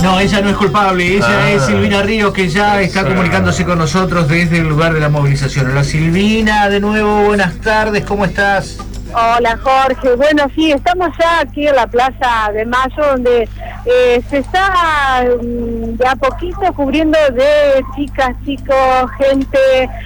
No, ella no es culpable, ella es Silvina Ríos, que ya está comunicándose con nosotros desde el lugar de la movilización. Hola Silvina, de nuevo, buenas tardes, ¿cómo estás? Hola Jorge, bueno sí, estamos ya aquí en la Plaza de Mayo, donde se está de a poquito cubriendo de chicas, chicos, gente,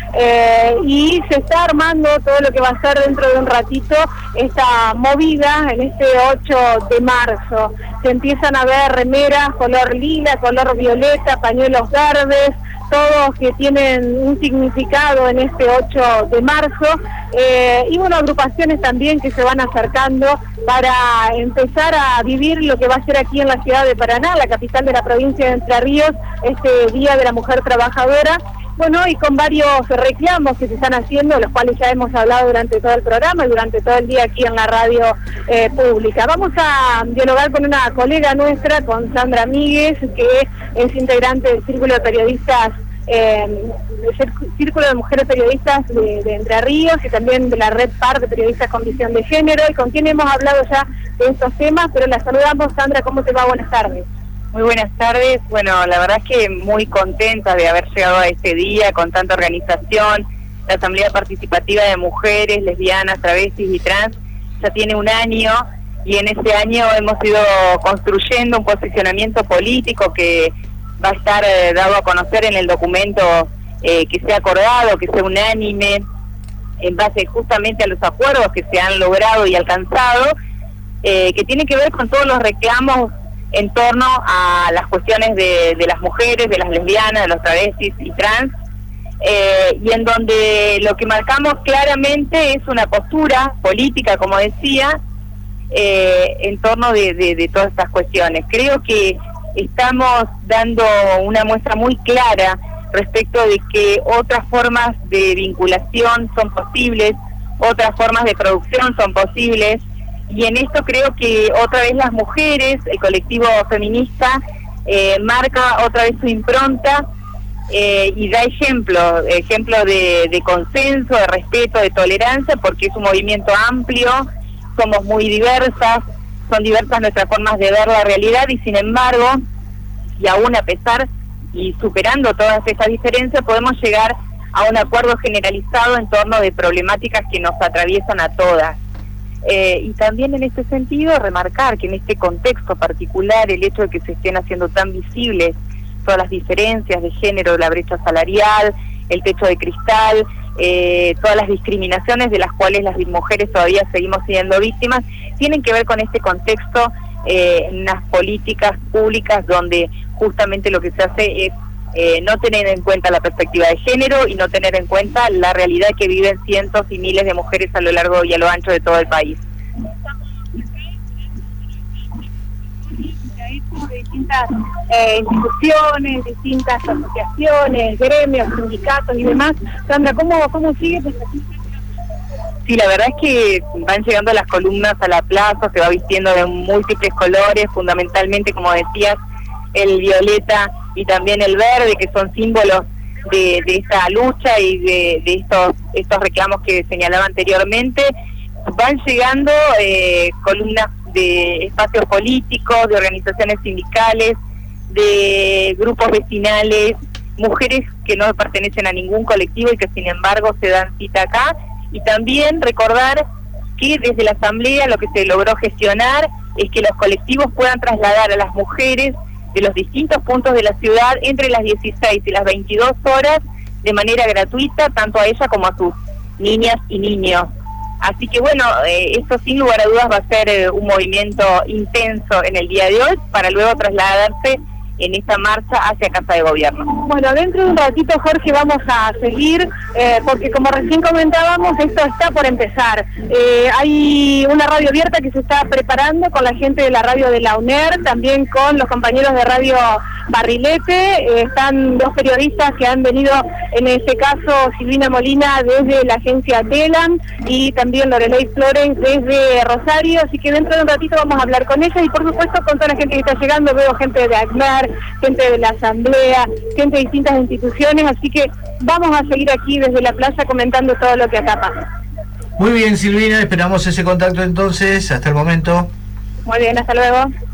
y se está armando todo lo que va a ser dentro de un ratito esta movida en este 8 de marzo. Se empiezan a ver remeras color lila, color violeta, pañuelos verdes, todos que tienen un significado en este 8 de marzo, y bueno, agrupaciones también que se van acercando para empezar a vivir lo que va a ser aquí en la ciudad de Paraná, la capital de la provincia de Entre Ríos, este Día de la Mujer Trabajadora. Bueno, y con varios reclamos que se están haciendo, los cuales ya hemos hablado durante todo el programa y durante todo el día aquí en la radio pública. Vamos a dialogar con una colega nuestra, con Sandra Míguez, que es integrante del Círculo de Periodistas, Círculo de Mujeres Periodistas de Entre Ríos, y también de la Red PAR de Periodistas con Visión de Género, y con quien hemos hablado ya de estos temas, pero la saludamos. Sandra, ¿cómo te va? Buenas tardes. Muy buenas tardes. Bueno, la verdad es que muy contenta de haber llegado a este día con tanta organización. La Asamblea Participativa de Mujeres, Lesbianas, Travestis y Trans ya tiene un año, y en ese año hemos ido construyendo un posicionamiento político que va a estar dado a conocer en el documento que sea acordado, que sea unánime, en base justamente a los acuerdos que se han logrado y alcanzado, que tiene que ver con todos los reclamos en torno a las cuestiones de las mujeres, de las lesbianas, de los travestis y trans, y en donde lo que marcamos claramente es una postura política, como decía, en torno de todas estas cuestiones. Creo que estamos dando una muestra muy clara respecto de que otras formas de vinculación son posibles, otras formas de producción son posibles, y en esto creo que otra vez las mujeres, el colectivo feminista, marca otra vez su impronta, y da ejemplo de consenso, de respeto, de tolerancia, porque es un movimiento amplio, somos muy diversas, son diversas nuestras formas de ver la realidad, y sin embargo, y aún a pesar y superando todas estas diferencias, podemos llegar a un acuerdo generalizado en torno de problemáticas que nos atraviesan a todas. Y también en este sentido remarcar que en este contexto particular el hecho de que se estén haciendo tan visibles todas las diferencias de género, la brecha salarial, el techo de cristal, todas las discriminaciones de las cuales las mujeres todavía seguimos siendo víctimas, tienen que ver con este contexto en unas políticas públicas donde justamente lo que se hace es no tener en cuenta la perspectiva de género y no tener en cuenta la realidad que viven cientos y miles de mujeres a lo largo y a lo ancho de todo el país. Distintas instituciones, distintas asociaciones, gremios, sindicatos y demás. Sandra, ¿cómo sigue? Sí, la verdad es que van llegando las columnas a la plaza, se va vistiendo de múltiples colores, fundamentalmente, como decías, el violeta y también el verde, que son símbolos de esta lucha y de estos reclamos que señalaba anteriormente. Van llegando columnas de espacios políticos, de organizaciones sindicales, de grupos vecinales, mujeres que no pertenecen a ningún colectivo y que sin embargo se dan cita acá. Y también recordar que desde la Asamblea lo que se logró gestionar es que los colectivos puedan trasladar a las mujeres de los distintos puntos de la ciudad entre las 16 y las 22 horas de manera gratuita, tanto a ella como a sus niñas y niños. Así que bueno, esto sin lugar a dudas va a ser un movimiento intenso en el día de hoy para luego trasladarse en esta marcha hacia Casa de Gobierno. Bueno, dentro de un ratito, Jorge, vamos a seguir, porque como recién comentábamos, esto está por empezar. Hay una radio abierta que se está preparando con la gente de la radio de la UNER, también con los compañeros de Radio Barrilete. Están dos periodistas que han venido, en este caso Silvina Molina desde la agencia Telam y también Lorelei Flores desde Rosario, así que dentro de un ratito vamos a hablar con ellas y por supuesto con toda la gente que está llegando. Veo gente de ACMAR, gente de la Asamblea, gente de distintas instituciones, así que vamos a seguir aquí desde la plaza comentando todo lo que acá pasa. Muy bien, Silvina, esperamos ese contacto entonces, hasta el momento. Muy bien, hasta luego.